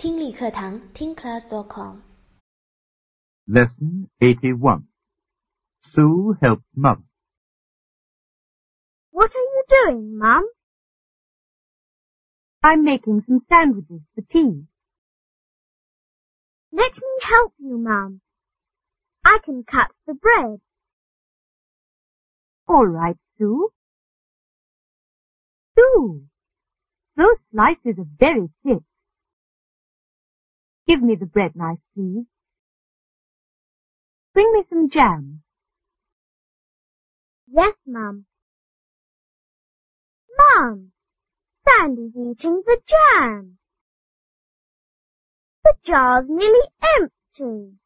听力课堂 TeenClass.com Lesson 81. Sue helps Mother. What are you doing, Mum? I'm making some sandwiches for tea. Let me help you, Mum. I can cut the bread. All right, Sue. Sue, those slices are very thick. Give me the bread knife, please. Bring me some jam. Yes, Mum. Mum, Sandy's eating the jam. The jar's nearly empty.